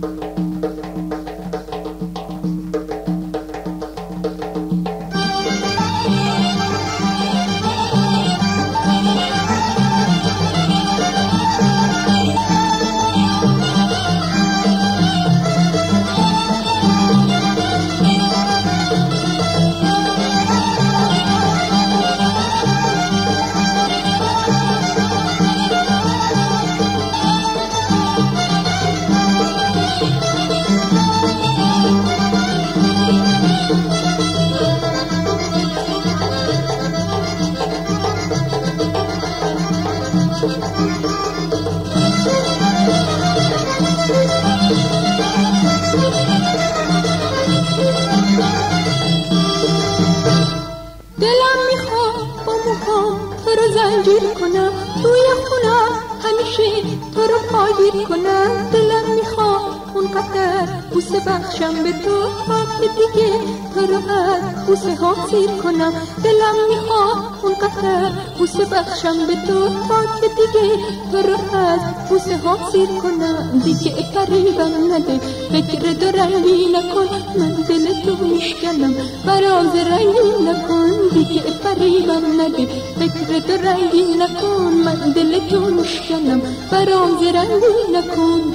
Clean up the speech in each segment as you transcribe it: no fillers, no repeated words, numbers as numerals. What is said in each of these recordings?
دلم میخواد با موهام تو رو زنجیر کنم، توی خونم همیشه تو رو پاگیر کنم. دلم میخواد اونقدر بوسه بخشم به تو تا که دیگه تو رو از بوسه ها سیر کنم. دلم میخواد اونقدر بوسه بخشم به تو تا که دیگه تو رو از بوسه ها سیر کنم. دیگه فریبم نده، فکر دو رنگی نکن، من دل تو میشکنم، براز رنگی نکن. دیگه فریبم نده، فکر دو رنگی نکن، من دل تو میشکنم، براز رنگی نکن.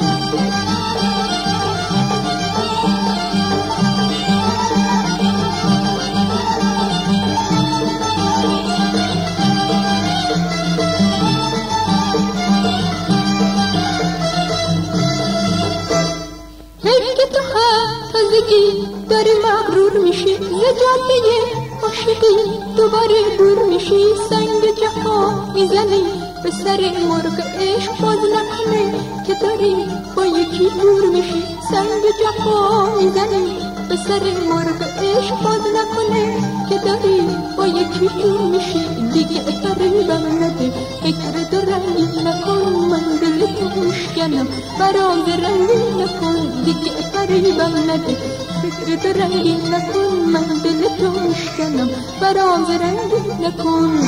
تازگی داری مغرور میشی، زجاده عاشقی دوباره دور میشی. سنگ جفا میزنی به سر مرغ عشق، باز نکنه که داری با یکی دور میشی. سنگ جفا میزنی به سر مرغ عشق، باز نکنه که داری با یکی دور میشی. دیگه فریبم نده، فکر دو رنگی نکن، من دل تو میشکنم، براز رنگی نکن. دیگه فریبم نده، فکر دو رنگی نکن، من دل تو میشکنم، براز رنگی نکن.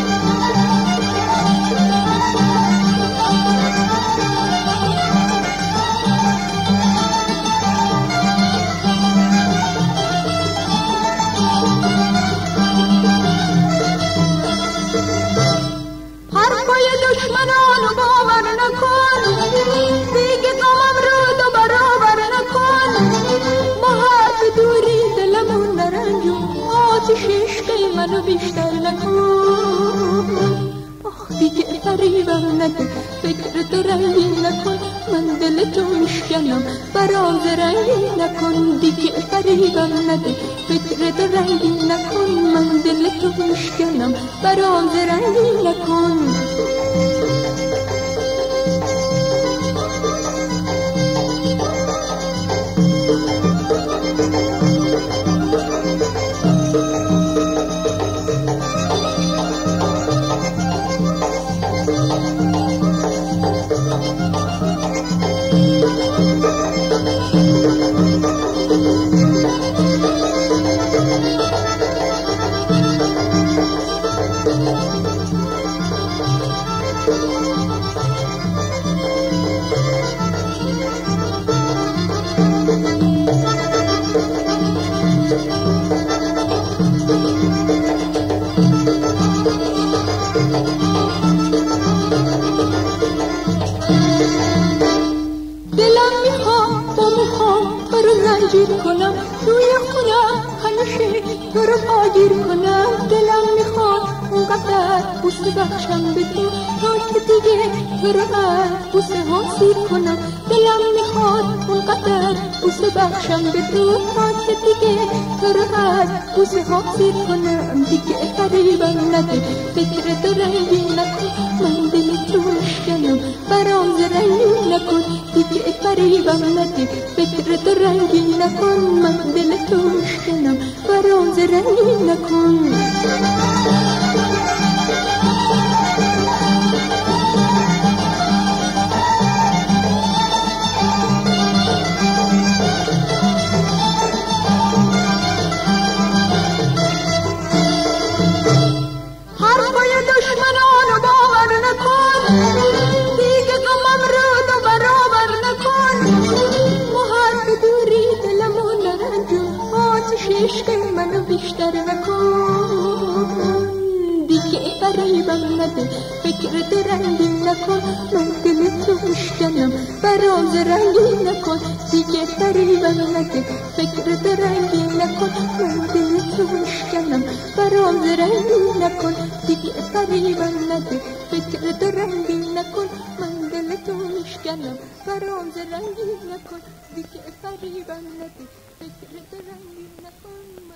حرفای دشمنانو باور نکن، دیگه غمم رو دو برابر نکن. ما حرف دوری دلمون نرنجون، آتش عشق منو بیشتر نکن. دیگه فریبم نده، فکر تو رنگی نکن، من دل تو میشکنم، براز رنگی نکن. دیگه فریبم نده، فکر تو رنگی نکن، من دل تو میشکنم، براز رنگی نکن. زنجیر کنم، توی خونم همیشه تو رو پاگیر کنم. دلم میخواد اونقدر بوسه بخشم به تو تا که دیگه تو رو از بوسه ها سیر کنم. دلم میخواد اونقدر بوسه بخشم به تو تا که دیگه تو رو از بوسه ها سیر کنم. دیگه فریبم نده، فکر تو رنگی نکن، من دل تو میشکنم، براز رنگی نکن. دیگه فریبم نده، فکر تو رنگی نکن، من دل تو میشکنم، براز رنگی نکن. حرفای دشمنانو باور نکن، دیگه غمم رو دو برابر نکن. ما فریبم نده، فکر رنگین نکن، من دل تو میشکنم، براز رنگین نکن، دیگه فریبم نده، فکر رنگین نکن، من دل تو میشکنم، براز رنگین نکن، دیگه فریبم نده، فکر رنگین نکن، من دل تو میشکنم، براز رنگین نکن، دیگه فریبم نده، فکر رنگین نکن.